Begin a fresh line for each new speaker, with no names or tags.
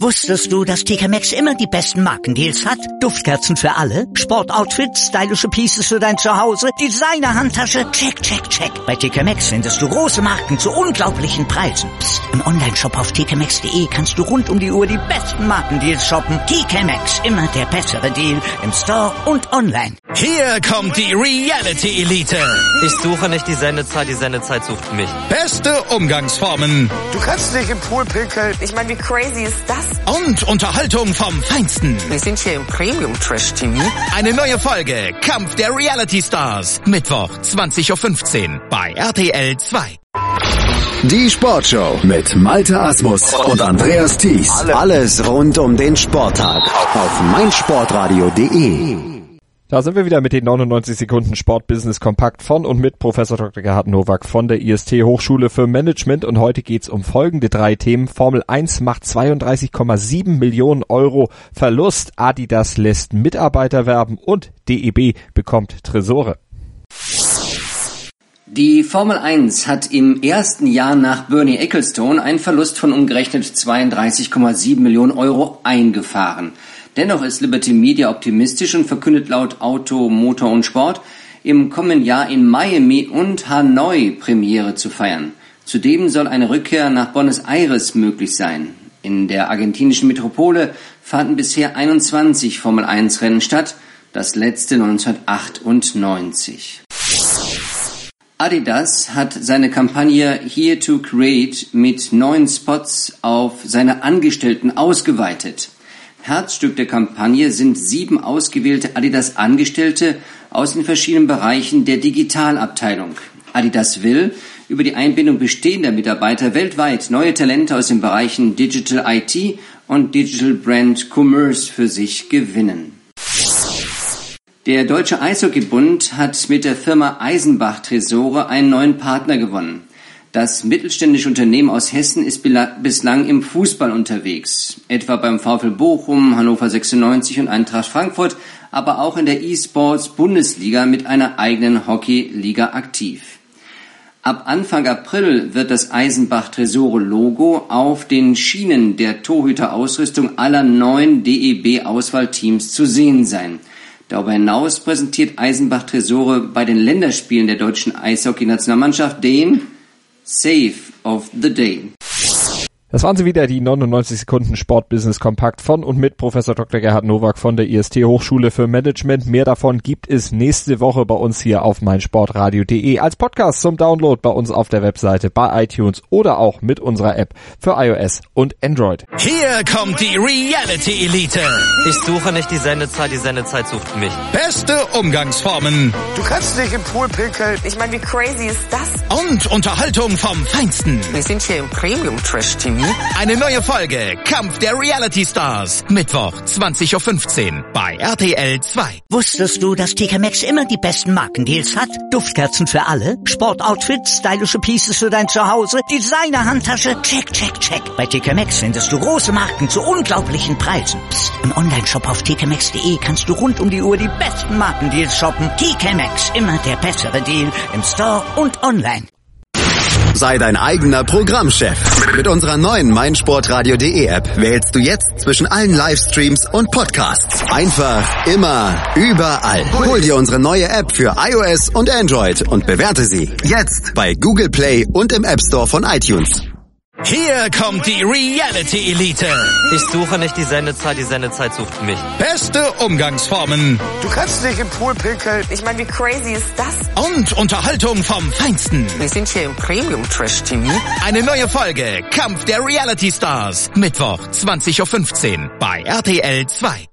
Wusstest du, dass TK Maxx immer die besten Markendeals hat? Duftkerzen für alle, Sportoutfits, stylische Pieces für dein Zuhause, Designer-Handtasche, check, check, check. Bei TK Maxx findest du große Marken zu unglaublichen Preisen. Psst. Im Onlineshop auf tkmaxx.de kannst du rund um die Uhr die besten Markendeals shoppen. TK Maxx, immer der bessere Deal im Store und online.
Hier kommt die Reality Elite.
Ich suche nicht die Sendezeit sucht mich.
Beste Umgangsformen.
Du kannst nicht im Pool pinkeln.
Ich meine, wie crazy ist das?
Und Unterhaltung vom Feinsten.
Wir sind hier im Premium Trash TV.
Eine neue Folge Kampf der Reality Stars. Mittwoch 20.15 Uhr bei RTL 2.
Die Sportshow mit Malte Asmus und Andreas Thies. Alles rund um den Sporttag auf meinsportradio.de.
Da sind wir wieder mit den 99 Sekunden Sportbusiness Kompakt von und mit Professor Dr. Gerhard Nowak von der IST Hochschule für Management, und heute geht's um folgende 3 Themen. Formel 1 macht 32,7 Millionen Euro Verlust, Adidas lässt Mitarbeiter werben und DEB bekommt Tresore.
Die Formel 1 hat im ersten Jahr nach Bernie Ecclestone einen Verlust von umgerechnet 32,7 Millionen Euro eingefahren. Dennoch ist Liberty Media optimistisch und verkündet laut Auto, Motor und Sport, im kommenden Jahr in Miami und Hanoi Premiere zu feiern. Zudem soll eine Rückkehr nach Buenos Aires möglich sein. In der argentinischen Metropole fanden bisher 21 Formel 1 Rennen statt, das letzte 1998. Adidas hat seine Kampagne Here to Create mit 9 Spots auf seine Angestellten ausgeweitet. Herzstück der Kampagne sind 7 ausgewählte Adidas-Angestellte aus den verschiedenen Bereichen der Digitalabteilung. Adidas will über die Einbindung bestehender Mitarbeiter weltweit neue Talente aus den Bereichen Digital IT und Digital Brand Commerce für sich gewinnen. Der Deutsche Eishockeybund hat mit der Firma Eisenbach Tresore einen neuen Partner gewonnen. Das mittelständische Unternehmen aus Hessen ist bislang im Fußball unterwegs, etwa beim VfL Bochum, Hannover 96 und Eintracht Frankfurt, aber auch in der E-Sports-Bundesliga mit einer eigenen Hockeyliga aktiv. Ab Anfang April wird das Eisenbach-Tresore-Logo auf den Schienen der Torhüterausrüstung aller 9 DEB-Auswahlteams zu sehen sein. Darüber hinaus präsentiert Eisenbach Tresore bei den Länderspielen der deutschen Eishockey-Nationalmannschaft den Save of the Day.
Das waren sie wieder, die 99 Sekunden Sportbusiness Kompakt von und mit Professor Dr. Gerhard Nowak von der IST Hochschule für Management. Mehr davon gibt es nächste Woche bei uns hier auf meinsportradio.de als Podcast zum Download bei uns auf der Webseite, bei iTunes oder auch mit unserer App für iOS und Android.
Hier kommt die Reality Elite.
Ich suche nicht die Sendezeit sucht mich.
Beste Umgangsformen.
Du kannst nicht im Pool pinkeln.
Ich meine, wie crazy ist das?
Und Unterhaltung vom Feinsten.
Wir sind hier im Premium Trash TV.
Eine neue Folge Kampf der Reality Stars. Mittwoch 20.15 Uhr bei RTL 2.
Wusstest du, dass TK Maxx immer die besten Markendeals hat? Duftkerzen für alle, Sportoutfits, stylische Pieces für dein Zuhause, Designer-Handtasche, check, check, check. Bei TK Maxx findest du große Marken zu unglaublichen Preisen. Psst. Im Onlineshop auf tkmaxx.de kannst du rund um die Uhr die besten Markendeals shoppen. TK Maxx, immer der bessere Deal im Store und online.
Sei dein eigener Programmchef. Mit unserer neuen meinsportradio.de App wählst du jetzt zwischen allen Livestreams und Podcasts. Einfach, immer, überall. Hol dir unsere neue App für iOS und Android und bewerte sie jetzt bei Google Play und im App Store von iTunes.
Hier kommt die Reality Elite.
Ich suche nicht die Sendezeit sucht mich.
Beste Umgangsformen.
Du kannst nicht im Pool pinkeln.
Ich meine, wie crazy ist das?
Und Unterhaltung vom Feinsten.
Wir sind hier im Premium Trash TV.
Eine neue Folge Kampf der Reality Stars. Mittwoch 20.15 Uhr bei RTL 2.